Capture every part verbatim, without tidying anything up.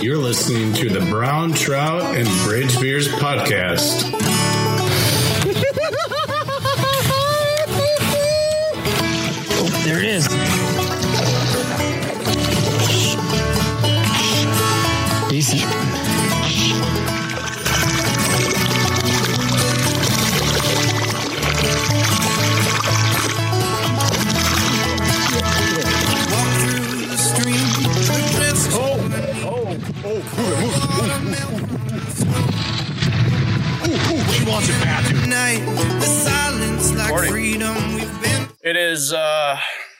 You're listening to the Brown Trout and Bridge Beers podcast. Oh, there it is. Decent. It is uh,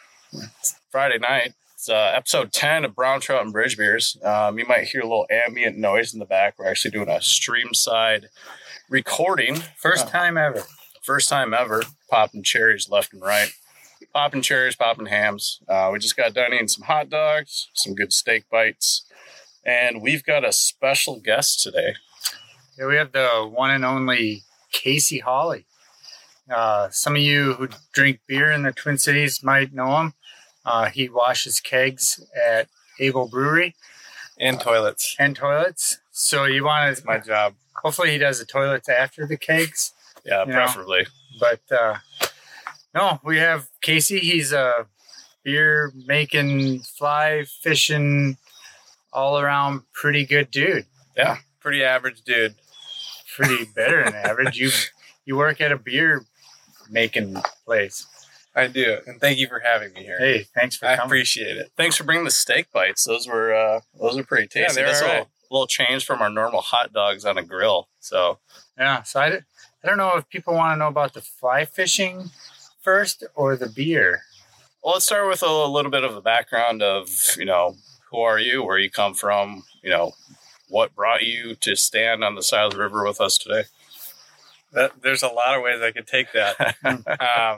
Friday night. It's uh, episode ten of Brown Trout and Bridge Beers. Um, you might hear a little ambient noise in the back. We're actually doing a stream side recording. First uh, time ever. First time ever. Popping cherries left and right. Popping cherries, popping hams. Uh, we just got done eating some hot dogs, some good steak bites. And we've got a special guest today. Yeah, we have the one and only Casey Hawley. Uh, some of you who drink beer in the Twin Cities might know him. Uh, he washes kegs at Able Brewery. And toilets. And toilets. So you want to... My job. Hopefully he does the toilets after the kegs. Yeah, you preferably. Know. But, uh, no, we have Casey. He's a beer making, fly fishing, all around pretty good dude. Yeah. Pretty average dude. Pretty better than average. You you work at a beer making place. I do. And thank you for having me here. Hey, thanks for I coming. appreciate it. Thanks for bringing the steak bites. Those were uh, those are pretty tasty. Yeah, they're That's all a right. little, little change from our normal hot dogs on a grill. So Yeah, so I, did, I don't know if people want to know about the fly fishing first or the beer. well, let's start with a little bit of the background of, you know, who are you, where you come from, you know, what brought you to stand on the side of the river with us today? That, there's a lot of ways I could take that. um,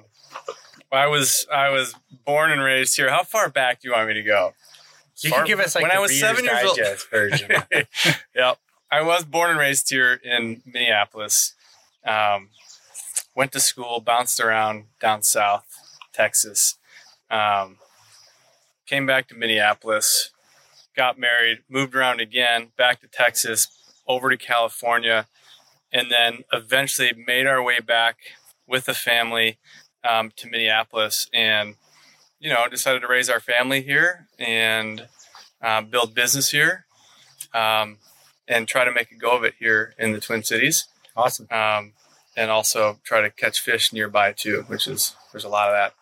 I was I was born and raised here. How far back do you want me to go? You Far- can give us like when the I was Reader's seven years old. Digest version. Yep. I was born and raised here in Minneapolis. Um, went to school, bounced around down south, Texas. Um, came back to Minneapolis, got married, moved around again, back to Texas, over to California, and then eventually made our way back with the family um, to Minneapolis and, you know, decided to raise our family here and uh, build business here. Um, and try to make a go of it here in the Twin Cities. Awesome. Um, and also try to catch fish nearby too, which is, there's a lot of that.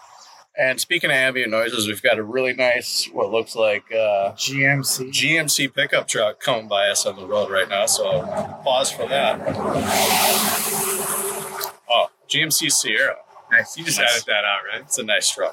And speaking of ambient noises, we've got a really nice, what looks like uh, G M C. G M C pickup truck coming by us on the road right now. So pause for that. Oh, G M C Sierra. Nice. You just Nice. added that out, right? It's a nice truck.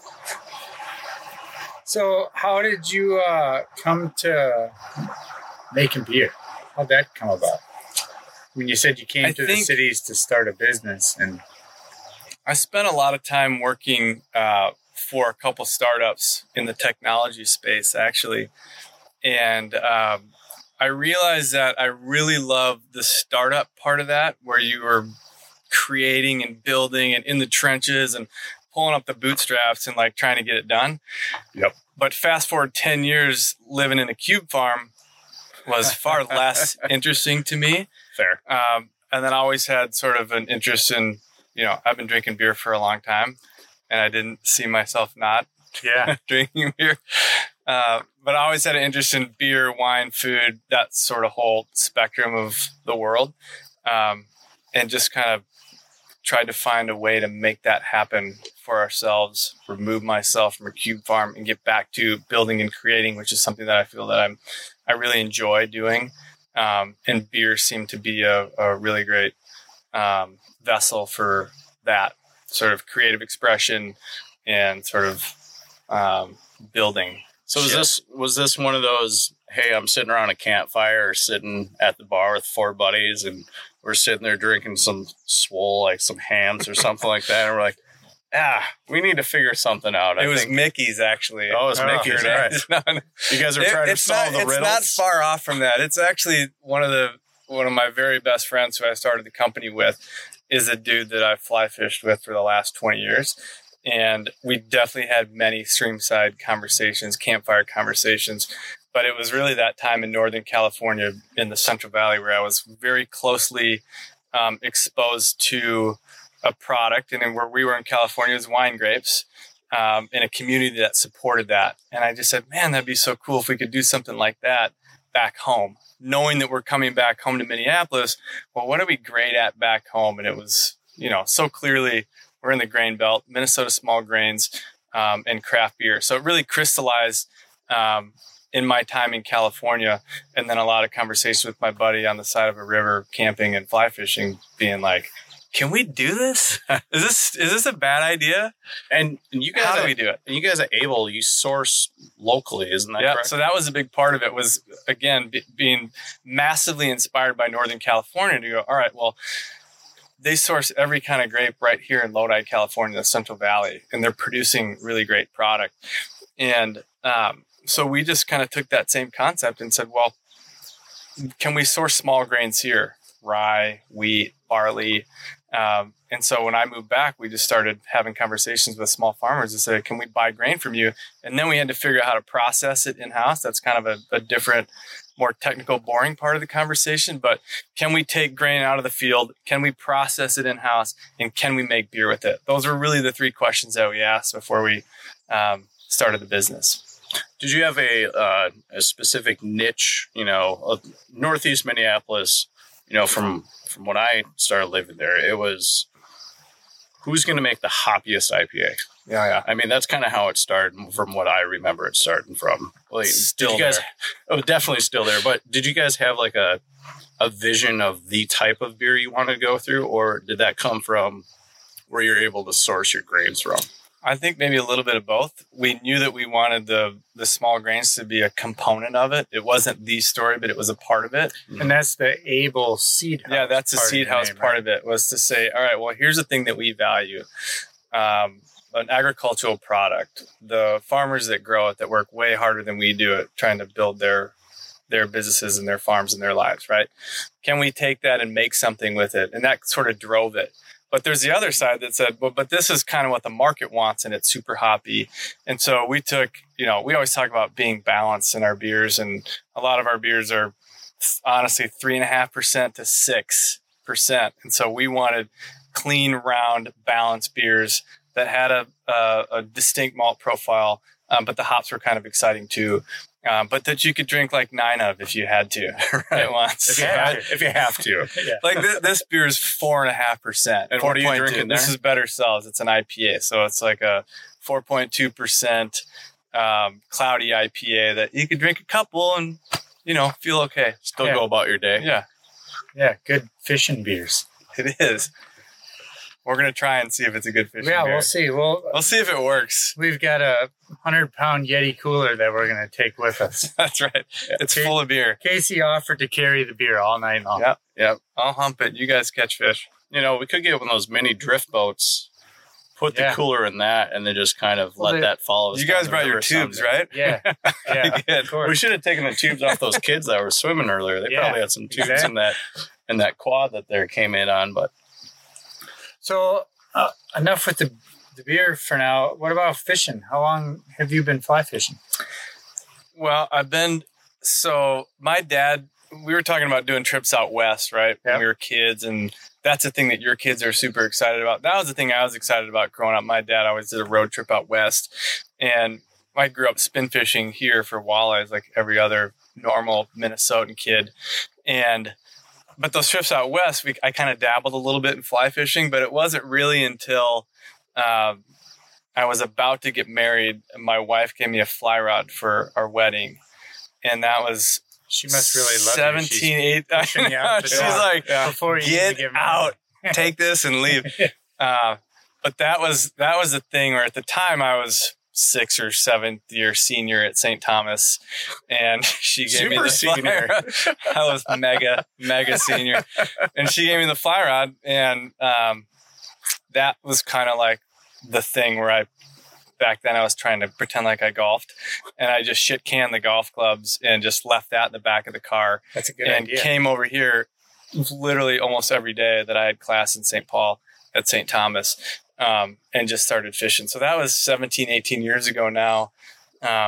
So how did you uh, come to making beer? How'd that come about? When you said you came I to the think- cities to start a business, and I spent a lot of time working uh, for a couple startups in the technology space, actually. And um, I realized that I really love the startup part of that, where you were creating and building and in the trenches and pulling up the bootstraps and like trying to get it done. Yep. But fast forward ten years living in a cube farm was far less interesting to me. Fair. Um, and then I always had sort of an interest in, you know, I've been drinking beer for a long time and I didn't see myself not yeah, drinking beer. Uh, but I always had an interest in beer, wine, food, that sort of whole spectrum of the world. Um, and just kind of tried to find a way to make that happen for ourselves, remove myself from a cube farm and get back to building and creating, which is something that I feel that I'm, I really enjoy doing. Um, and beer seemed to be a, a really great um, vessel for that sort of creative expression and sort of um, building. So was shit. this was this one of those, hey, I'm sitting around a campfire or sitting at the bar with four buddies and we're sitting there drinking some swole, like some hams or something like that. And we're like, ah, we need to figure something out. I It was think. Mickey's, actually. Oh, it was Mickey's, all right. No, no. You guys are It- trying to it's solve not, the it's riddles? not far off from that. It's actually one of the one of my very best friends who I started the company with is a dude that I've fly fished with for the last twenty years. And we definitely had many streamside conversations, campfire conversations but it was really that time in Northern California in the Central Valley where I was very closely um, exposed to a product. And then where we were in California was wine grapes um, in a community that supported that. And I just said, man, that'd be so cool if we could do something like that back home, knowing that we're coming back home to Minneapolis. Well, what are we great at back home? And it was, you know, so clearly we're in the grain belt, Minnesota small grains, um, and craft beer. So it really crystallized um, in my time in California. And then a lot of conversations with my buddy on the side of a river, camping and fly fishing, being like, can we do this? Is this is this a bad idea? And, and you guys, how do are, we do it? And you guys are able, you source locally, isn't that yeah, correct? So that was a big part of it was, again, be, being massively inspired by Northern California to go, all right, well, they source every kind of grape right here in Lodi, California, the Central Valley, and they're producing really great product. And um, so we just kind of took that same concept and said, well, can we source small grains here? Rye, wheat, barley. Um, and so when I moved back, we just started having conversations with small farmers and said, can we buy grain from you? And then we had to figure out how to process it in-house. That's kind of a, a different, more technical, boring part of the conversation. But can we take grain out of the field? Can we process it in-house? And can we make beer with it? Those were really the three questions that we asked before we um, started the business. Did you have a uh, a specific niche, you know, of Northeast Minneapolis? You know, from from when I started living there, it was who's going to make the hoppiest I P A? Yeah, yeah. I mean, that's kind of how it started from what I remember it starting from. Like, Still did you guys, there. Oh, definitely still there. But did you guys have like a a vision of the type of beer you want to go through, or did that come from where you're able to source your grains from? I think maybe a little bit of both. We knew that we wanted the the small grains to be a component of it. It wasn't the story, but it was a part of it. And that's the Able Seed House. Yeah, that's the part of seed the house name, part right? of it, was to say, all right, well, here's the thing that we value. Um, an agricultural product. The farmers that grow it, that work way harder than we do it, trying to build their their businesses and their farms and their lives, right? Can we take that and make something with it? And that sort of drove it. But there's the other side that said, well, but this is kind of what the market wants, and it's super hoppy. And so we took, you know, we always talk about being balanced in our beers, and a lot of our beers are honestly three and a half percent to six percent. And so we wanted clean, round, balanced beers that had a, a, a distinct malt profile, um, but the hops were kind of exciting too. Um, but that you could drink like nine of if you had to Right. at once. If you, have, if you have to. Yeah. Like this, this beer is four and a half percent. And what are you drinking This there? is Better Selves. It's an I P A, so it's like a four point two percent um, cloudy I P A that you could drink a couple and, you know, feel okay. Still Yeah. go about your day. Yeah, Yeah, good fishing beers. it is. We're gonna try and see if it's a good fishing yeah, beer. we'll see. We'll, We'll see if it works. we've got a hundred pound Yeti cooler that we're going to take with us. That's right. It's Okay. full of beer. Casey offered to carry the beer all night long. Yep. Yep. I'll hump it. You guys catch fish. You know, we could get one of those mini drift boats, put Yeah. the cooler in that, and then just kind of Well, let they- that follow us. You down guys the brought your river tubes, someday. right? Yeah. Yeah. Good. Of course. We should have taken the tubes off those kids that were swimming earlier. They Yeah, probably had some tubes exactly. in that in that quad that they came in on. But So uh, enough with the, the beer for now. What about fishing? How long have you been fly fishing? Well, I've been, so my dad, we were talking about doing trips out west, right? When Yep. we were kids. And that's the thing that your kids are super excited about. That was the thing I was excited about growing up. My dad always did a road trip out west. And I grew up spin fishing here for walleyes like every other normal Minnesotan kid. And, but those trips out west, we, I kind of dabbled a little bit in fly fishing, but it wasn't really until, um, I was about to get married, and my wife gave me a fly rod for our wedding. And that was She must really love you. She's seventeen, eight. pushing you out the She's door. like, before you get even get married. out, take this and leave. Uh, but that was, that was the thing where at the time I was sixth or seventh year senior at Saint Thomas. And she gave me Super the senior. fly rod. I was mega, mega senior. And she gave me the fly rod. And um, that was kind of like the thing where I, back then I was trying to pretend like I golfed, and I just shit canned the golf clubs and just left that in the back of the car That's a good and idea. came over here literally almost every day that I had class in Saint Paul at Saint Thomas, um, and just started fishing. So that was seventeen, eighteen years ago now. Um,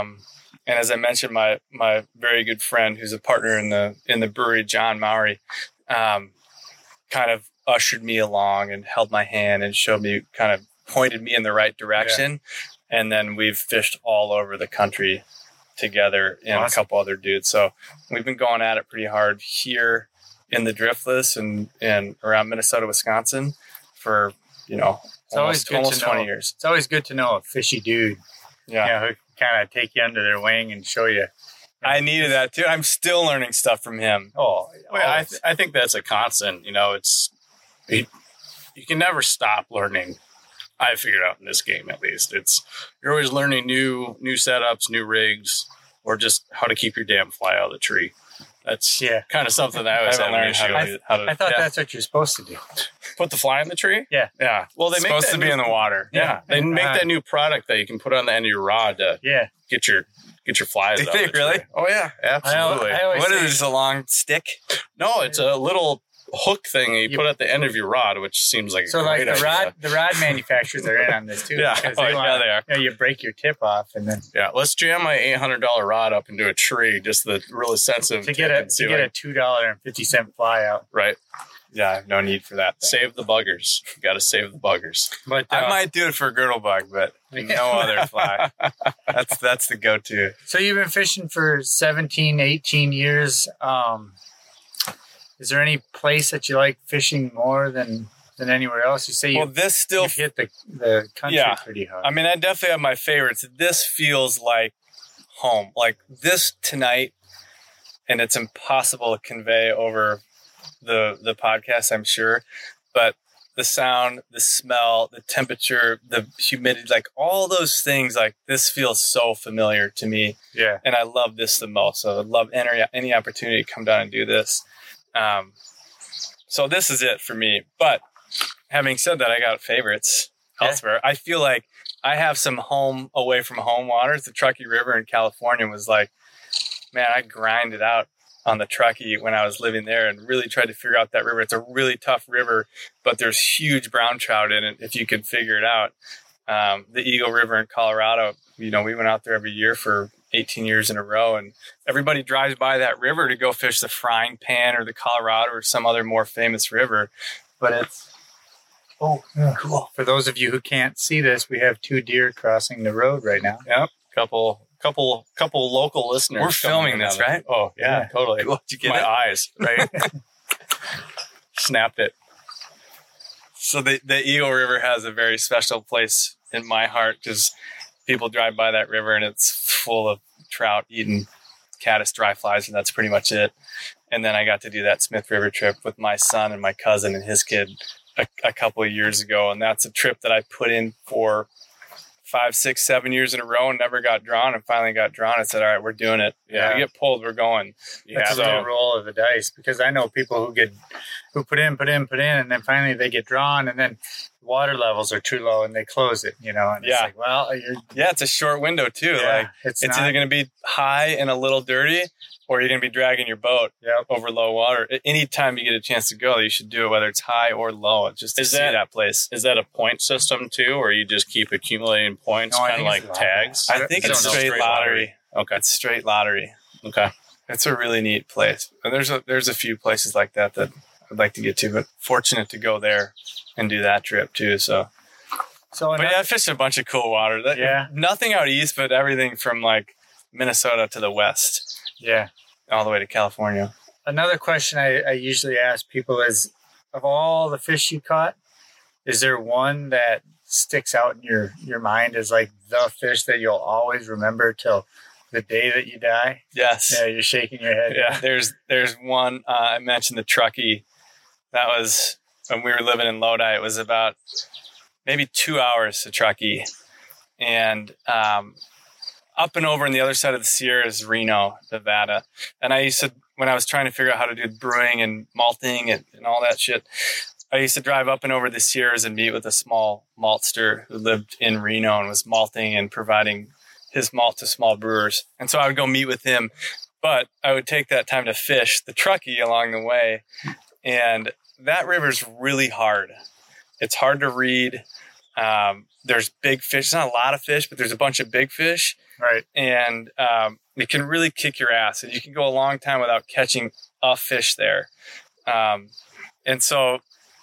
And as I mentioned, my my very good friend, who's a partner in the in the brewery, John Mowry, um, kind of ushered me along and held my hand and showed me, kind of pointed me in the right direction. Yeah. And then we've fished all over the country together and awesome. A couple other dudes. So we've been going at it pretty hard here in the Driftless and, and around Minnesota, Wisconsin for, you know, it's almost, almost twenty years. It's always good to know a fishy dude. Yeah. You know, who kind of take you under their wing and show you. I needed that too. I'm still learning stuff from him. Oh, well, I, th- I think that's a constant. You know, it's you, you can never stop learning. I figured out in this game, at least, it's you're always learning new new setups, new rigs, or just how to keep your damn fly out of the tree. That's yeah. kind of something that I was having an issue. How to, how to, I thought yeah. that's what you're supposed to do. Put the fly in the tree? Yeah. Yeah. Well, they it's make supposed that to new, be in the water. Yeah. yeah. They make uh, that new product that you can put on the end of your rod to yeah. get your get your flies Did out. They of the really? Tree. Oh yeah, absolutely. I, I what is this? A long stick? No, it's a little hook thing you, you put at the end of your rod, which seems like so a like great the idea. rod. The rod manufacturers are in on this too. Yeah, because oh, they yeah, want, they are. You know, you break your tip off and then yeah. Let's jam my eight hundred dollar rod up into a tree, just the really sensitive to get a to get a two dollar and fifty cent fly out. Right. Yeah, no need for that thing. Save the buggers. You got to save the buggers. But uh, I might do it for a girdle bug, but no other fly. That's that's the go-to. So you've been fishing for seventeen, eighteen years. Um, is there any place that you like fishing more than than anywhere else? You say you, well, this still you've hit the the country yeah. pretty hard. I mean, I definitely have my favorites. This feels like home. Like this tonight, and it's impossible to convey over the the podcast, I'm sure, but the sound, the smell, the temperature, the humidity, like all those things, like this feels so familiar to me. Yeah. And I love this the most. So I'd love any, any opportunity to come down and do this. Um, so this is it for me. But having said that, I got favorites yeah. elsewhere. I feel like I have some home away from home waters. The Truckee River in California was like, man, I grinded out on the Truckee when I was living there and really tried to figure out that river. It's a really tough river, but there's huge brown trout in it if you can figure it out. Um, the Eagle River in Colorado, you know, we went out there every year for eighteen years in a row, and everybody drives by that river to go fish the Frying Pan or the Colorado or some other more famous river. But it's oh yeah. cool. For those of you who can't see this, we have two deer crossing the road right now. Yep, couple. Couple, couple local listeners. We're filming this, right? Oh yeah, yeah. Totally. Cool. Did you get my it? eyes, right? Snapped it. So the the Eagle River has a very special place in my heart because people drive by that river and it's full of trout eating caddis dry flies, and that's pretty much it. And then I got to do that Smith River trip with my son and my cousin and his kid a, a couple of years ago, and that's a trip that I put in for five, six, seven years in a row and never got drawn, and finally got drawn. I said, all right, we're doing it. Yeah. We get pulled, we're going. Yeah. That's so, a roll of the dice, because I know people who get, who put in, put in, put in, and then finally they get drawn, and then water levels are too low and they close it, you know? And yeah. It's like, well, you're. Yeah, it's a short window too. Yeah, like it's it's not, either going to be high and a little dirty, or you're going to be dragging your boat yep. over low water. Anytime you get a chance to go, you should do it, whether it's high or low, just to is see that, that place. Is that a point system too, or you just keep accumulating points, no, kind of like tags? I think it's straight, straight lottery. lottery. Okay. It's straight lottery. Okay. It's a really neat place. And there's a, there's a few places like that that I'd like to get to, but fortunate to go there and do that trip too. So, so but yeah, I fished a bunch of cool water. That, yeah. Nothing out east, but everything from like Minnesota to the west. Yeah. All the way to California. Another question I, I usually ask people is, of all the fish you caught, is there one that sticks out in your, your mind as like the fish that you'll always remember till the day that you die? Yes. Yeah, you're shaking your head. Yeah, there's there's one, uh, I mentioned the Truckee. That was when we were living in Lodi. It was about maybe two hours to Truckee. And um, up and over on the other side of the Sierra is Reno, Nevada. And I used to, when I was trying to figure out how to do brewing and malting and, and all that shit, I used to drive up and over the Sierras and meet with a small maltster who lived in Reno and was malting and providing his malt to small brewers. And so I would go meet with him, but I would take that time to fish the Truckee along the way. And that river's really hard. It's hard to read. Um, there's big fish. There's not a lot of fish, but there's a bunch of big fish. Right. And um, it can really kick your ass. And you can go a long time without catching a fish there. Um, and so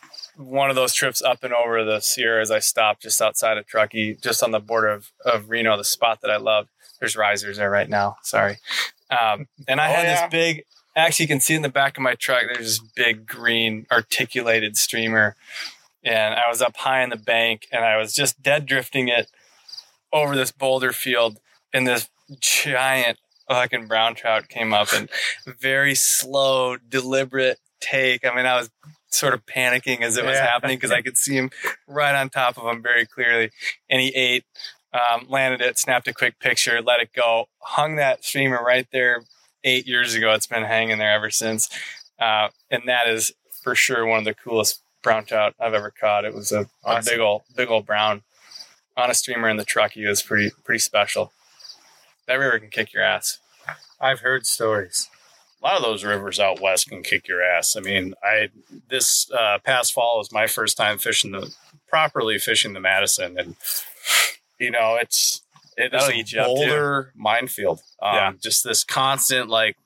one of those trips up and over the Sierras, I stopped just outside of Truckee, just on the border of, of Reno, the spot that I love. There's risers there right now. Sorry. Um, and I Oh, had yeah. this big, actually you can see in the back of my truck, there's this big green articulated streamer. And I was up high in the bank and I was just dead drifting it over this boulder field, and this giant fucking brown trout came up, and very slow, deliberate take. I mean, I was sort of panicking as it was Yeah. happening because I could see him right on top of him very clearly. And he ate, um, landed it, snapped a quick picture, let it go, hung that streamer right there eight years ago. It's been hanging there ever since. Uh, and that is for sure one of the coolest brown trout I've ever caught. It was a, a Awesome. big old, big old brown on a streamer in the Truckee. It was pretty, pretty special. That river can kick your ass. I've heard stories. A lot of those rivers out west can kick your ass. I mean, I this uh, past fall was my first time fishing the properly fishing the Madison, and you know it's it is That'll a eat you up, too. boulder minefield. Um, Yeah. Just this constant like,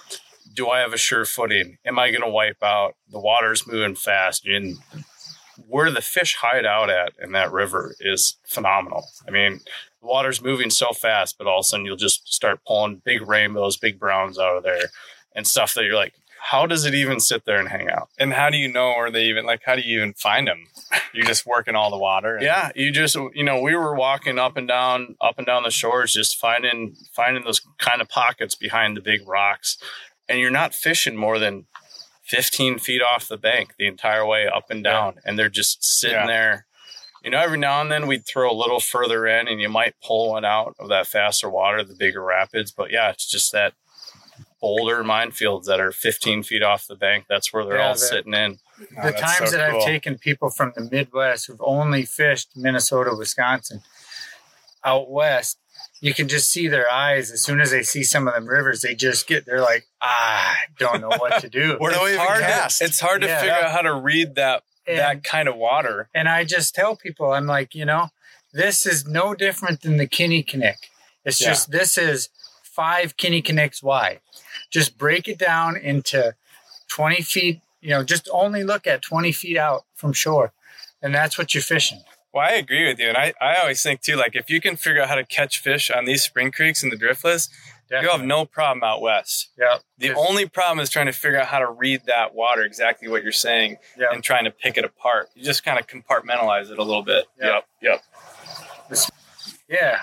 do I have a sure footing? Am I going to wipe out? The water's moving fast, and where the fish hide out at in that river is phenomenal. I mean, the water's moving so fast, but all of a sudden you'll just start pulling big rainbows, big browns out of there, and stuff that you're like, how does it even sit there and hang out? And how do you know where they even, like, how do you even find them? You're just working all the water. and- Yeah, you just, you know, we were walking up and down, up and down the shores, just finding, finding those kind of pockets behind the big rocks, and you're not fishing more than fifteen feet off the bank the entire way up and down, and they're just sitting Yeah. there. You know, every now and then we'd throw a little further in, and you might pull one out of that faster water, the bigger rapids. But yeah, it's just that boulder minefields that are fifteen feet off the bank. That's where they're Yeah, all the- sitting in. Oh, the that's times so that cool. I've taken people from the Midwest who've only fished Minnesota, Wisconsin, out west, you can just see their eyes as soon as they see some of them rivers. They just get, they're like, ah, I don't know what to do. Where do I It's even hard to- cast? it's hard to Yeah. figure out how to read that And- that kind of water. And I just tell people, I'm like, you know, this is no different than the Kinnickinnick. It's Yeah. just, this is five Kinnickinnicks wide. Just break it down into twenty feet, you know, just only look at twenty feet out from shore. And that's what you're fishing. Well, I agree with you. And I, I always think, too, like, if you can figure out how to catch fish on these spring creeks and the driftless, you'll have no problem out west. Yeah. The Just- only problem is trying to figure out how to read that water, exactly what you're saying, Yeah. and trying to pick it apart. You just kind of compartmentalize it a little bit. Yeah. Yep. Yeah.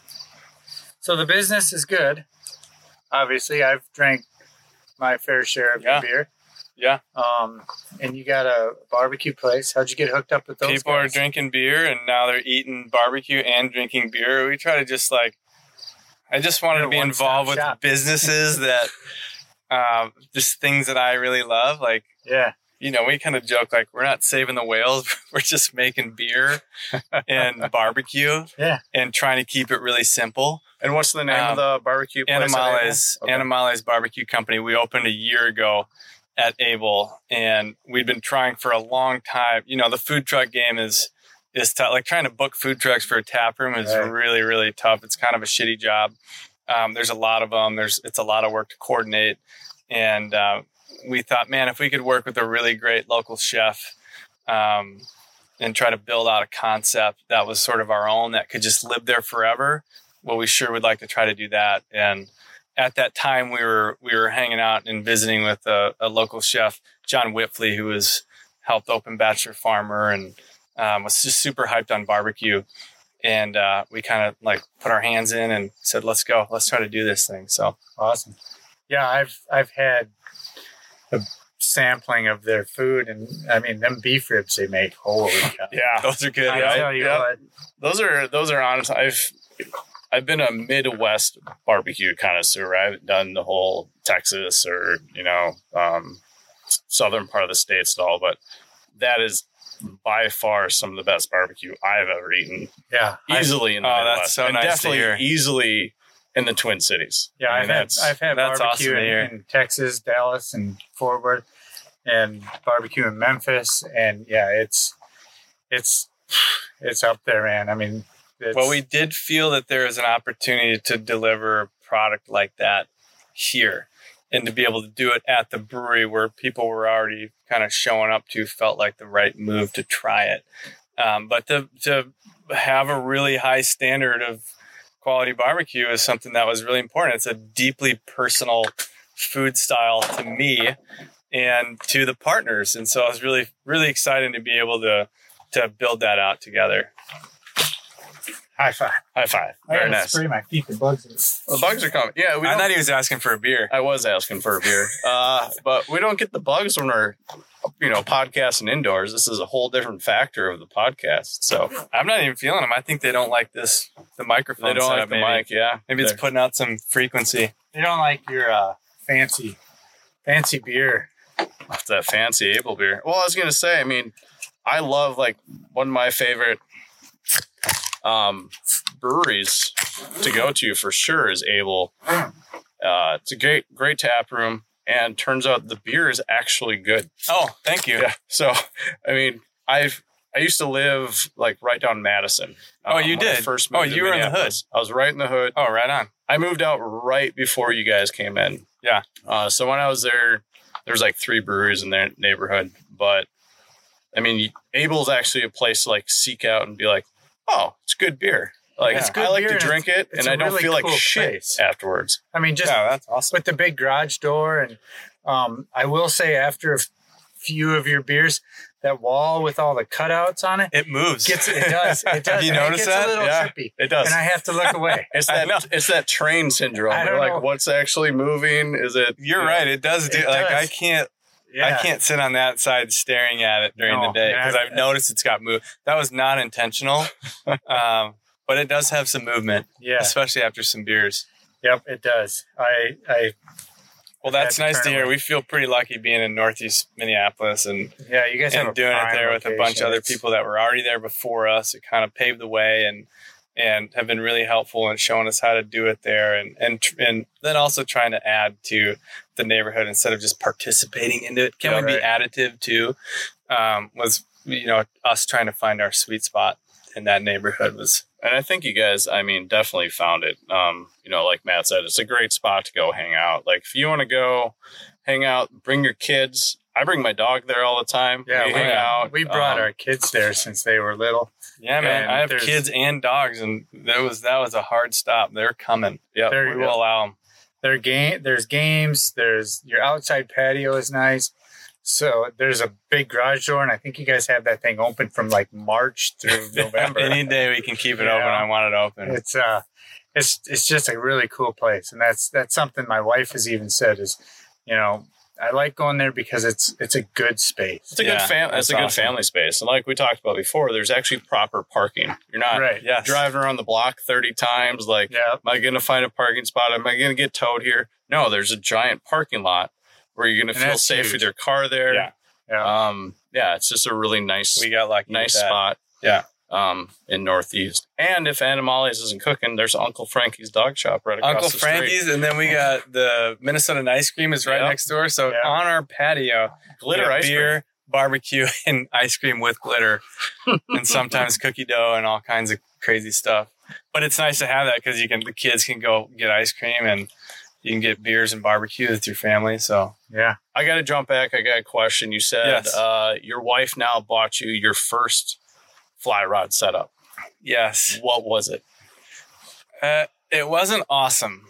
So the business is good. Obviously, I've drank my fair share of Yeah. your beer. Yeah. Um, and you got a barbecue place. How'd you get hooked up with those People guys? are drinking beer, and now they're eating barbecue and drinking beer. We try to just, like, I just wanted You're to be a involved with one-stop shop. businesses that, um, just things that I really love. Like, Yeah. you know, we kind of joke, like, we're not saving the whales. We're just making beer and barbecue Yeah. and trying to keep it really simple. And what's the name Um, of the barbecue place? at Animales, Able? Okay. Animales Barbecue Company. We opened a year ago at Able, and we've been trying for a long time. You know, the food truck game is is tough. Like, trying to book food trucks for a tap room is Right. really, really tough. It's kind of a shitty job. Um, there's a lot of them. There's it's a lot of work to coordinate, and uh, we thought, man, if we could work with a really great local chef, um, and try to build out a concept that was sort of our own that could just live there forever, well, we sure would like to try to do that. And at that time, we were we were hanging out and visiting with a, a local chef, John Whitley, who was helped open Bachelor Farmer and um, was just super hyped on barbecue. And uh, we kind of like put our hands in and said, "Let's go, let's try to do this thing." So Awesome. Yeah, I've I've had a sampling of their food, and I mean them beef ribs they make. Holy cow! Yeah. those are good. I right? tell you yeah. what, Those are those are honest. I've I've been a Midwest barbecue connoisseur. I haven't done the whole Texas or you know um, southern part of the states at all, but that is by far some of the best barbecue I've ever eaten. yeah, I- Easily in the Oh, Midwest, that's so and nice to definitely hear. easily in the Twin Cities. yeah, I I've mean, had that's- I've had that's barbecue awesome to hear. in, in Texas, Dallas, and Fort Worth, and barbecue in Memphis, and yeah, it's it's it's up there, man. I mean, it's, well, we did feel that there is an opportunity to deliver a product like that here, and to be able to do it at the brewery where people were already kind of showing up to felt like the right move to try it. Um, but to to have a really high standard of quality barbecue is something that was really important. It's a deeply personal food style to me and to the partners. And so I was really, really excited to be able to to build that out together. High five. High five. I Very gotta nice. spray my feet. The bugs are. The bugs are coming. Yeah, we I don't, thought he was asking for a beer. I was asking for a beer, uh, but we don't get the bugs when we're, you know, podcasting indoors. This is a whole different factor of the podcast. So I'm not even feeling them. I think they don't like this, the microphone. they don't setup, like the maybe. mic. Yeah, Maybe it's They're- putting out some frequency. They don't like your uh, fancy, fancy beer. It's that fancy Able beer. Well, I was gonna say, I mean, I love like one of my favorite um, breweries to go to for sure is Able. Uh, it's a great, great tap room, and turns out the beer is actually good. Oh, thank you. Yeah. So, I mean, I've I used to live like right down Madison. Oh, you when I did? First Oh, moved to you were in the hood. Minneapolis. I was right in the hood. Oh, right on. I moved out right before you guys came in. Yeah. Uh, so when I was there, there was like three breweries in their neighborhood. But I mean, Able's actually a place to like seek out and be like, oh, it's good beer. Like It's good I like beer to and drink it, it's and a I don't really feel like cool shit place. afterwards. I mean, just Yeah, that's awesome. with the big garage door, and um, I will say, after a f- few of your beers, that wall with all the cutouts on it It moves. gets it does it does Have you and noticed it gets that? a little Yeah. trippy, It does. and I have to look away. It's I know. that it's that train syndrome. I You're don't like, know. what's actually moving? Is it? You're you know, right. It does do. It like does. I can't. Yeah. I can't sit on that side staring at it during No, the day and because I've- I've noticed it's got moved. That was not intentional, um, but it does have some movement, Yeah. especially after some beers. Yep. It does. I. I. Well, that's Had to nice to turn hear. away. We feel pretty lucky being in Northeast Minneapolis and, Yeah. You guys have a and doing it prime there with a bunch location. of other It's- people that were already there before us. It kind of paved the way and and have been really helpful in showing us how to do it there, and and tr- and then also trying to add to the neighborhood instead of just participating into it. Can Yeah, we be right. additive too? Um, was you know us trying to find our sweet spot in that neighborhood was And I think you guys, I mean, definitely found it. Um, you know, like Matt said, it's a great spot to go hang out. Like if you want to go hang out, bring your kids. I bring my dog there all the time. Yeah, we we, hang out. we brought Um, our kids there since they were little. yeah, man. And I have there's- kids and dogs, and that was that was a hard stop. They're coming. Yeah, There We you will go. allow them. There game, there's games. There's your outside patio is nice. So there's a big garage door, and I think you guys have that thing open from like March through November. Any day we can keep it Yeah. open. I want it open. It's uh, it's it's just a really cool place, and that's that's something my wife has even said is, you know, I like going there because it's it's a good space. It's a Yeah, good fam- It's that's a good awesome. family space, and like we talked about before, there's actually proper parking. You're not Right. Yes. driving around the block thirty times. Like, Yeah. am I going to find a parking spot? Am I going to get towed here? No, there's a giant parking lot where you're going to And feel that's safe huge. with your car there. Yeah. Yeah. Um, yeah, it's just a really nice, We got lucky. nice with that. spot. Yeah. Um, in Northeast. And if Animales isn't cooking, there's Uncle Frankie's dog shop right across Uncle the Frankie's, and then we got the Minnesota Ice Cream is right Yep. next door. So Yeah. on our patio, street. Glitter we got ice beer, cream. barbecue, and ice cream with glitter, and sometimes cookie dough and all kinds of crazy stuff. But it's nice to have that because you can the kids can go get ice cream and you can get beers and barbecue with your family. So Yeah. I got to jump back. I got a question. You said Yes. uh, your wife now bought you your first fly rod setup. yes, What was it? uh, it wasn't awesome.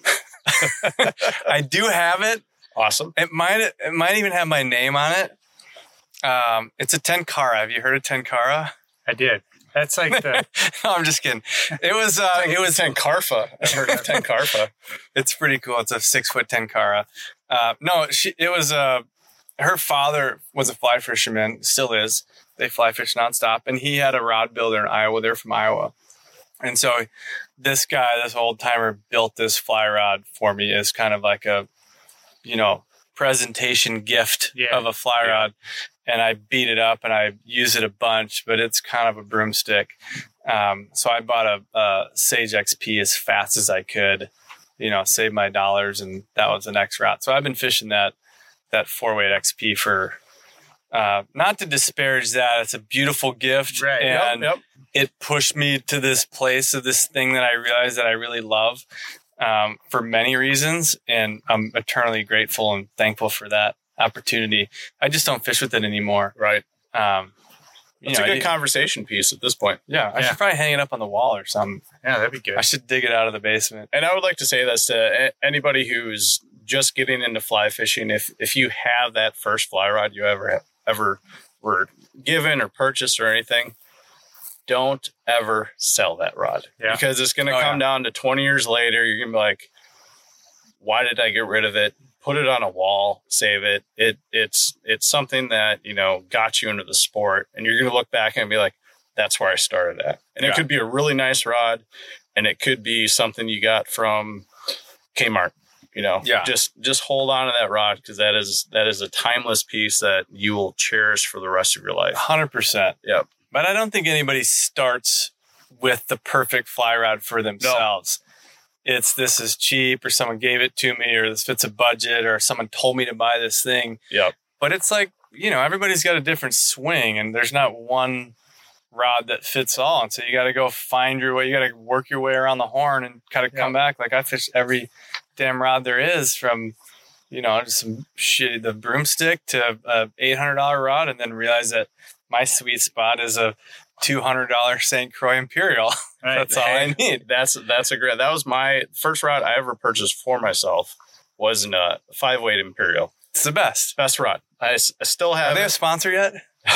I do have it. Awesome. It might it might even have my name on it. Um, it's a Tenkara. Have you heard of Tenkara? I did. That's like the No, I'm just kidding. It was uh, it was Tenkarfa. I've heard of Tenkarfa. it's pretty cool. It's a six foot Tenkara. Uh, no, she it was uh, her father was a fly fisherman, still is. They fly fish nonstop, and he had a rod builder in Iowa. They're from Iowa, and so this guy, this old timer, built this fly rod for me as kind of like a, you know, presentation gift Yeah. of a fly Yeah. rod. And I beat it up and I use it a bunch, but it's kind of a broomstick. Um, so I bought a, a Sage X P as fast as I could, you know, save my dollars, and that was the next route. So I've been fishing that that four weight X P for uh, not to disparage that. It's a beautiful gift. Right. And Yep, yep. it pushed me to this place of this thing that I realized that I really love um, for many reasons. And I'm eternally grateful and thankful for that opportunity. I just don't fish with it anymore. Right. Um, you It's know, a good I- conversation piece at this point. yeah, I Yeah. should probably hang it up on the wall or something. Yeah, that'd be good. I should dig it out of the basement. And I would like to say this to a- anybody who's just getting into fly fishing. If if you have that first fly rod you ever ever were given or purchased or anything, don't ever sell that rod. Yeah. Because it's going to Oh, come yeah. down to twenty years later. You're going to be like, why did I get rid of it? Put it on a wall, save it. It it's it's something that, you know, got you into the sport, and you're going to look back and be like, that's where I started at. And Yeah. it could be a really nice rod, and it could be something you got from Kmart. You know, Yeah. just just hold on to that rod, because that is that is a timeless piece that you will cherish for the rest of your life. one hundred percent. Yep. But I don't think anybody starts with the perfect fly rod for themselves. It's this is cheap, or someone gave it to me, or this fits a budget, or someone told me to buy this thing. Yep. But it's like, you know, everybody's got a different swing, and there's not one rod that fits all. And so you got to go find your way. You got to work your way around the horn and kind of come back. Like I fish every damn rod there is, from, you know, just some shit, the broomstick to a eight hundred dollars rod, and then realize that my sweet spot is a two hundred dollars Saint Croix Imperial. Right. That's all I need. That's that's a great. That was my first rod I ever purchased for myself. Was in a five weight Imperial. It's the best. Best rod. I, s- I still Are have. they a it. sponsor yet?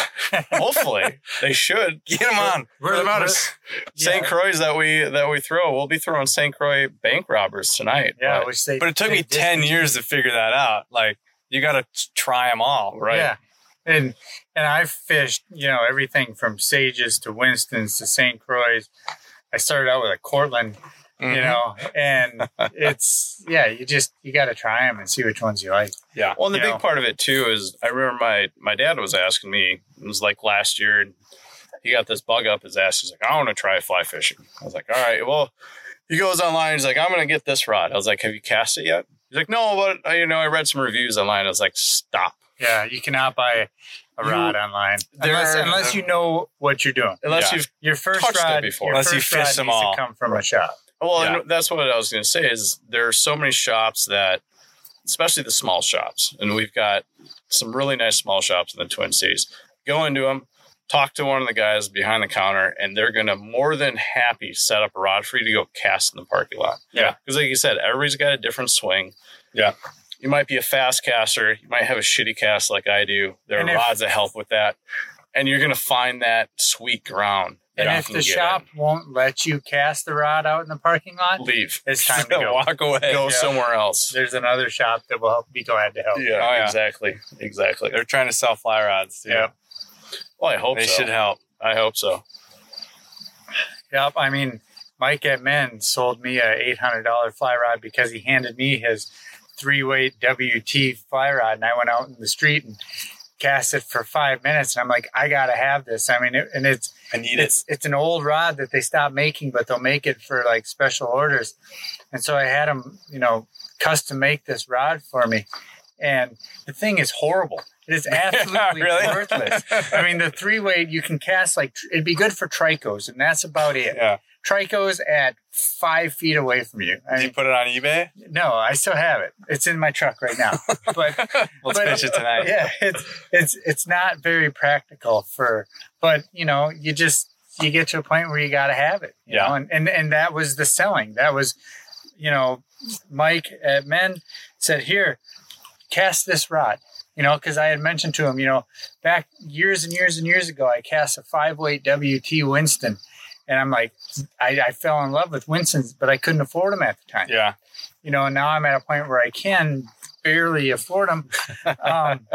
Hopefully they should. Get them on. For the amount of Saint yeah. Croix that we that we throw, we'll be throwing Saint Croix bank robbers tonight. Yeah, but- which they. But it took they me ten discontinued. years to figure that out. Like, you got to try them all. right. Yeah, and and I've fished, you know, everything from Sages to Winston's to Saint Croix. I started out with a Cortland, you Mhm. know, and it's yeah, you just you got to try them and see which ones you like. Yeah. Well, and the You big know. part of it too is I remember my my dad was asking me. It was like last year. And he got this bug up his ass. He's like, I want to try fly fishing. I was like, all right. Well, he goes online. He's like, I'm going to get this rod. I was like, have you cast it yet? He's like, no, but I, you know, I read some reviews online. I was like, stop. Yeah, you cannot buy a You- rod online there unless are- unless you know what you're doing. Unless Yeah. you've Your first touched it rod, before. your Unless you first fish rod them needs all. to come from a shop. Well, Yeah. and that's what I was going to say is there are so many shops that, especially the small shops, and we've got some really nice small shops in the Twin Cities. Go into them, talk to one of the guys behind the counter, and they're going to more than happy set up a rod for you to go cast in the parking lot. Yeah. Because like you said, everybody's got a different swing. Yeah. You might be a fast caster. You might have a shitty cast like I do. There And are if- rods that help with that. And you're going to find that sweet ground. that And you if can the get shop won't let you cast the rod out in the parking lot, in. Leave. it's time to go. Walk away. Go Yeah. somewhere else. There's another shop that will help, be glad to help. Yeah, Oh, yeah. exactly. Exactly. They're trying to sell fly rods, too. Yeah. Well, I hope They so. should help. I hope so. Yep. I mean, Mike at Men sold me a eight hundred dollars fly rod because he handed me his three weight W T fly rod, and I went out in the street and cast it for five minutes. And I'm like, I gotta have this. I mean, it, and it's I need it. it's it's an old rod that they stopped making, but they'll make it for like special orders. And so I had them, you know, custom make this rod for me, and the thing is horrible. It is absolutely Really? worthless. I mean, the three weight you can cast like it'd be good for tricos, and that's about it. Yeah. Tricos at five feet away from you. I Did you mean, put it on eBay? no, I still have it. It's in my truck right now. But Let's but- fish it tonight. yeah, it's it's it's not very practical for. But you know, you just you get to a point where you got to have it. You Yeah. know? and and and that was the selling. That was, you know, Mike at Men said, "Here, cast this rod." You know, because I had mentioned to him, you know, back years and years and years ago, I cast a five weight W T Winston. And I'm like, I, I fell in love with Winston's, but I couldn't afford them at the time. Yeah. You know, and now I'm at a point where I can barely afford them. Um,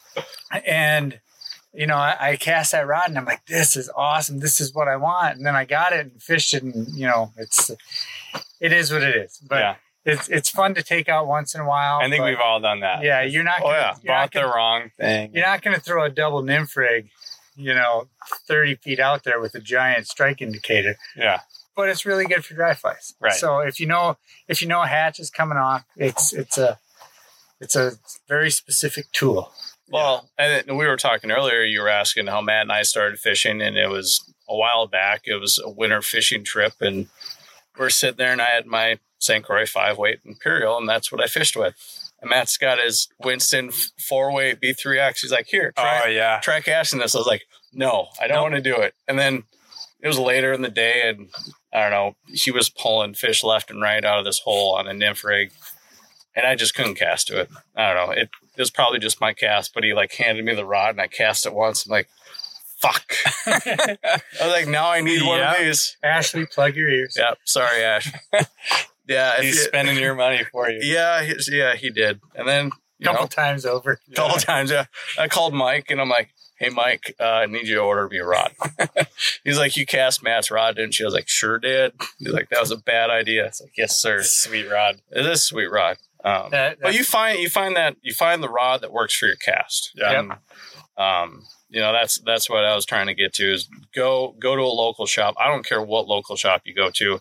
and, you know, I, I cast that rod and I'm like, this is awesome. This is what I want. And then I got it and fished it. And, you know, it's, it is what it is. But yeah. it's it's fun to take out once in a while. I think but we've all done that. Yeah, you're not Oh, gonna, yeah. you're not Bought the gonna, wrong thing. you're not gonna throw a double nymph rig, you know, thirty feet out there with a giant strike indicator. Yeah. But it's really good for dry flies. Right. So if you know if you know a hatch is coming off, it's it's a it's a very specific tool. Well, and we were talking earlier, you were asking how Matt and I started fishing, and it was a while back. It was a winter fishing trip, and we're sitting there, and I had my Saint Croix five-weight Imperial, and that's what I fished with. And Matt's got his Winston four-weight B three X. He's like, here, try, oh, yeah. try casting this. I was like, no, I don't nope. want to do it. And then it was later in the day, and I don't know, he was pulling fish left and right out of this hole on a nymph rig, and I just couldn't cast to it. I don't know. It, it was probably just my cast, but he like handed me the rod, and I cast it once. I'm like, fuck. I was like, now I need one Yep. of these. Ashley, plug your ears. Yep. Sorry, Ash. Yeah. if He's you- spending your money for you. Yeah. He, yeah, he did. And then, you Couple know, times over. a couple times, yeah. I called Mike, and I'm like, hey, Mike, uh, I need you to order me a rod. He's like, you cast Matt's rod, didn't you? I was like, sure did. He's like, that was a bad idea. It's like, yes, sir. Sweet rod. It is a sweet rod. Um, That- but you find you find that you find the rod that works for your cast. Yeah. And, um, you know, that's that's what I was trying to get to is go go to a local shop. I don't care what local shop you go to.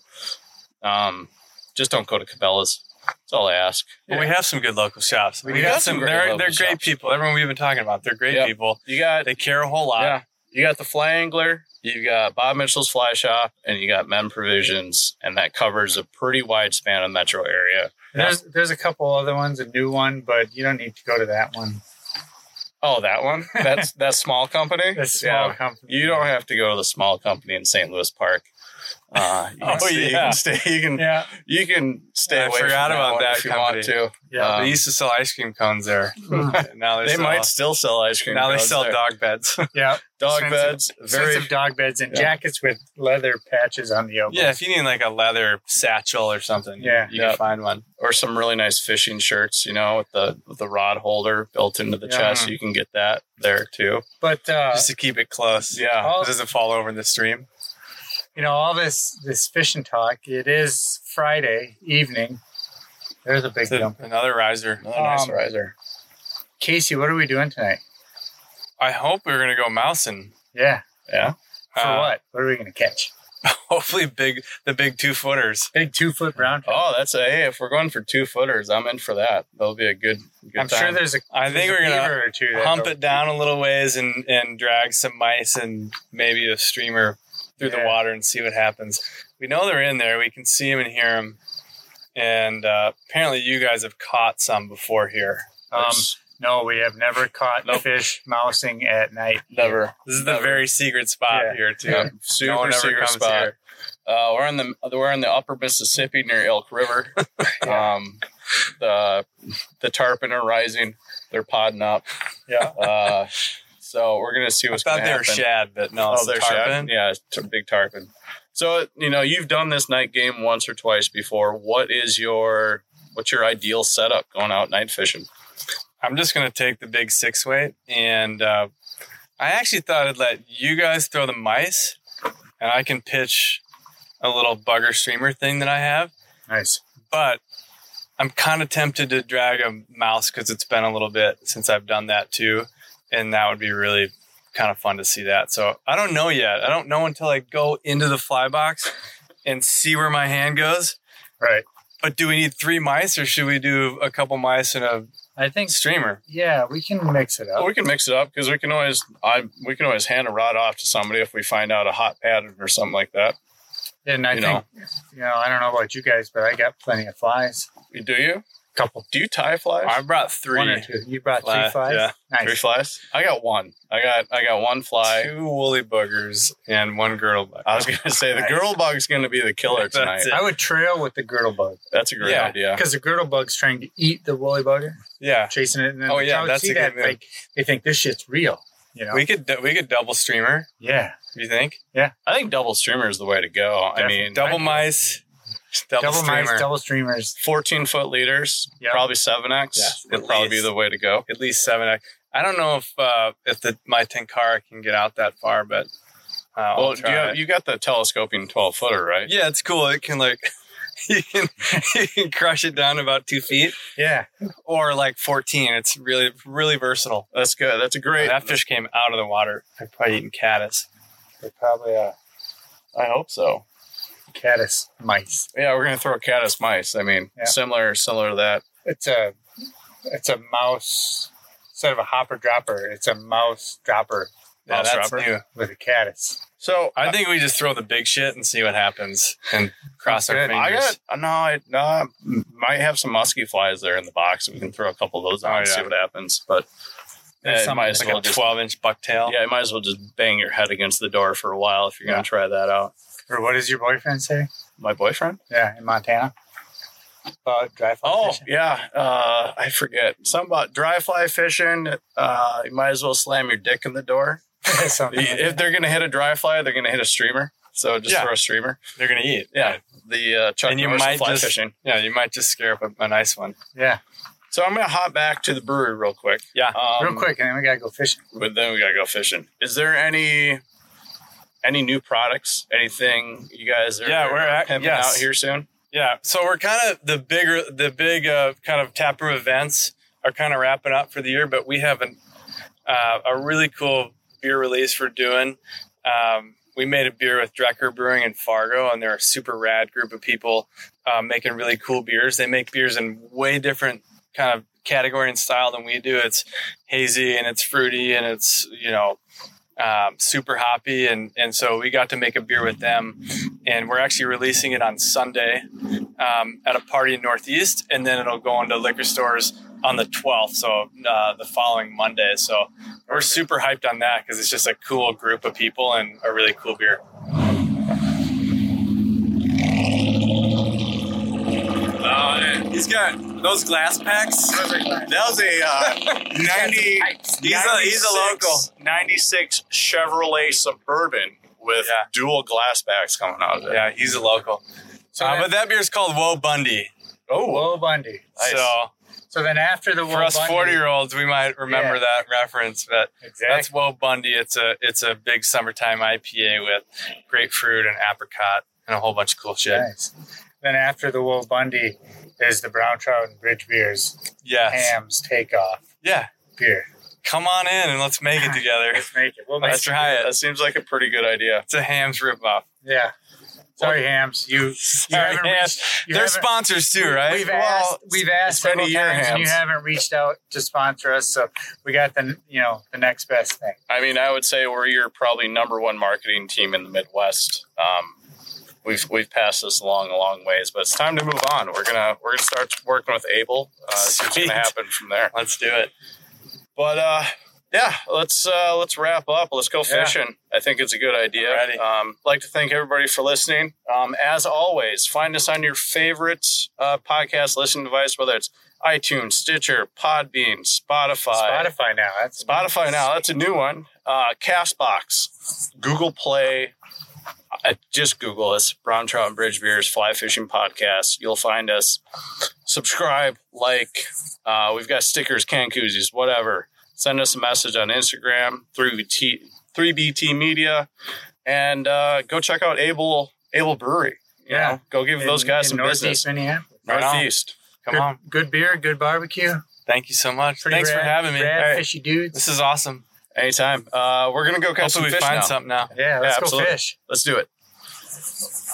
Um, just don't go to Cabela's. That's all I ask. Well, we have some good local shops. We, We got, got some. some great They're local they're great shops. people. Everyone we've been talking about, they're great Yep. people. You got They care a whole lot. yeah. You got the Fly Angler, you got Bob Mitchell's Fly Shop, and you got Mem Provisions, and that covers a pretty wide span of metro area. There's there's a couple other ones, a new one, but you don't need to go to that one. Oh, that one? That's that small company? That's small Yeah. company. You don't have to go to the small company in Saint Louis Park. Uh, you can Oh, stay, you yeah. can stay. You can Yeah, you can stay I away forgot from about one that if you company. want to. yeah. Um, They used to sell ice cream cones there. now they, They sell, might still sell ice cream. now they cones sell there. dog beds. yeah. dog expensive- beds. Very Expensive dog beds and Yeah. jackets with leather patches on the elbows. yeah, if you need like a leather satchel or something, Yeah. you Yeah. can find one. or some really nice fishing shirts. You know, with the with the rod holder built into the Yeah. chest. You can get that there too. But uh, Just to keep it close. Yeah. all, It doesn't fall over in the stream. you know, all this this fishing talk. It is Friday evening. There's a big It's a- jump. another riser. Another nice Um, riser. Casey, what are we doing tonight? I hope we're going to go mousing. Yeah. Yeah. For Uh, what? What are we going to catch? Hopefully big, the big two footers. Big two foot brown trout. Oh, that's a hey. If we're going for two footers, I'm in for that. That'll be a good. good I'm time. sure there's a. I think there's we're a going to beaver or two that hump go- it down a little ways and, and drag some mice and maybe a streamer through the Yeah. water and see what happens. We know they're in there. We can see them and hear them. And uh, apparently you guys have caught some before here. Um, There's- no, we have never caught Nope. fish mousing at night. never. This is the Never. very secret spot Yeah. here too. Yeah, super No one ever secret comes spot. here. Uh, we're in the we're in the Upper Mississippi near Elk River. um, the the tarpon are rising. They're podding up. Yeah. Uh, so we're gonna see I what's thought gonna they were happen. shad, but no, Oh, it's they're a tarpon. shad. Yeah, it's a big tarpon. So you know you've done this night game once or twice before. What is your what's your ideal setup going out night fishing? I'm just going to take the big six weight. And uh, I actually thought I'd let you guys throw the mice and I can pitch a little bugger streamer thing that I have. Nice. But I'm kind of tempted to drag a mouse because it's been a little bit since I've done that too. And that would be really kind of fun to see that. So I don't know yet. I don't know until I go into the fly box and see where my hand goes. Right. But do we need three mice or should we do a couple mice and a I think. streamer? Yeah, we can mix it Well, up. we can mix it up because we can always I we can always hand a rod off to somebody if we find out a hot pattern or something like that. And I you think, you know, I don't know about you guys, but I got plenty of flies. Do you? Couple. Do you tie flies? I brought three. One or two. You brought Fly, three flies? yeah. Nice. Three flies? I got one. I got I got one fly. Two woolly boogers and one girdle bug. I was gonna say the Nice. girdle bug's gonna be the killer That's tonight. it. I would trail with the girdle bug That's a great Yeah. idea. because the girdle bug's trying to eat the woolly bugger, Yeah, chasing it. And then Oh, the yeah, trout that's see a good that, move. like, they think this shit's real. You know? we could du- we could double streamer. yeah. You think? I think double streamer is the way to go. I mean, double mice, double, Double streamer. mice, double streamers. fourteen foot leaders, Yeah. probably seven X Yeah, would at probably be least. the way to go. At least seven. I don't know if uh, if the my Tenkara can get out that far, but uh, I'll Well, do try you, it. have, you got the telescoping twelve footer, right? Yeah, it's cool. It can like you can you can crush it down to about two feet Yeah. or like fourteen. It's really really versatile. That's good. That's a great. That fish came out of the water. I've probably eaten caddis. They're probably uh, I hope so. caddis mice. Yeah, we're gonna throw caddis mice. I mean, Yeah. similar, similar to that. It's a, it's a mouse instead of a hopper dropper, it's a mouse dropper Yeah, Mouse that's dropper? new. with a caddis. So I think we just throw the big shit and see what happens and cross our Good. I fingers. got no, I no, I might have some musky flies there in the box. We can throw a couple of those on Oh, and see yeah. what happens. But There's yeah, some- might as like well a just twelve inch bucktail. yeah, you might as well just bang your head against the door for a while if you're Yeah. gonna try that out. Or what does your boyfriend say? My boyfriend? Yeah, in Montana. About dry fly Oh fishing. yeah, uh, I forget something about dry fly fishing. Uh, you might as well slam your dick in the door. Something like If that. they're gonna hit a dry fly, they're gonna hit a streamer. So just Yeah. throw a streamer. They're gonna eat. Yeah, the uh, Chuck And you Norris of might fly just- fishing. Yeah, you might just scare up a, a nice one. Yeah, So I'm gonna hop back to the brewery real quick. Yeah. Um, real quick, and then we gotta go fishing. But then we gotta go fishing. Is there any any new products? Anything you guys are Yeah, we're at- pimping yes. out here soon? Yeah, so we're kind of the bigger, the big uh, kind of taproom events are kind of wrapping up for the year, but we have an, uh, a really cool beer release we're doing. Um, we made a beer with Drecker Brewing in Fargo, and they're a super rad group of people uh, making really cool beers. They make beers in way different kind of category and style than we do. It's hazy and it's fruity and it's, you know, um, super hoppy. And, and so we got to make a beer with them, and we're actually releasing it on Sunday um, at a party in Northeast, and then it'll go into liquor stores on the twelfth. So uh, the following Monday. So we're super hyped on that because it's just a cool group of people and a really cool beer. Uh, he's got those glass packs. That was a uh, ninety. He's a- he's a local. ninety-six Chevrolet Suburban with Yeah. dual glass backs coming out of it. Yeah, he's a local. So Uh, then- but that beer's called Woe Bundy. Oh, Whoa, Bundy. Nice. So So then after the for Whoa us Bundy, forty-year-olds, we might remember Yeah. that reference. But exactly. that's Woe Bundy. It's a it's a big summertime I P A with grapefruit and apricot and a whole bunch of cool shit. Nice. Then after the Whoa Bundy is the Brown Trout and Bridge Beers Yes. Hams Takeoff Yeah. beer. Come on in and let's make it together. Let's make it. We'll make Let's it. try it. that seems like a pretty good idea. It's a Hams ripoff. Yeah. Sorry, Hams. You, you Sorry, haven't Hams. reached- you They're haven't- sponsors too, right? We've Well, asked, we've asked it's been a several year, times, and you Hams. haven't reached out to sponsor us. So we got the, you know, the next best thing. I mean, I would say we're your probably number one marketing team in the Midwest. Um, we've we've passed this along a long ways, but it's time to move on. We're gonna we're gonna start working with Able. Uh, see what's Sweet. gonna happen from there. Let's do it. But uh, yeah, let's uh, let's wrap up. Let's go Yeah. fishing. I think it's a good idea. Alrighty. Um, like to thank everybody for listening. Um, as always, find us on your favorite uh, podcast listening device, whether it's iTunes, Stitcher, Podbean, Spotify. Spotify now. That's Spotify now. That's a new one. Uh, Castbox, Google Play. Uh, just Google us, Brown Trout and Bridge Beers Fly Fishing Podcast. You'll find us. Subscribe, like. Uh, we've got stickers, can koozies, whatever. Send us a message on Instagram, three B T Media, and uh, go check out Able Able Brewery. You Yeah. know, go give in- those guys in some Northeast business. Minneapolis. Right on. Northeast. Come good, on. Good beer, good barbecue. Thank you so much. Pretty Thanks rad, for having me. Rad, All right. fishy dudes. This is awesome. Anytime. Uh, we're gonna go catch Hopefully some we fish find now. something now. Yeah, let's Yeah, go absolutely. fish. Let's do it.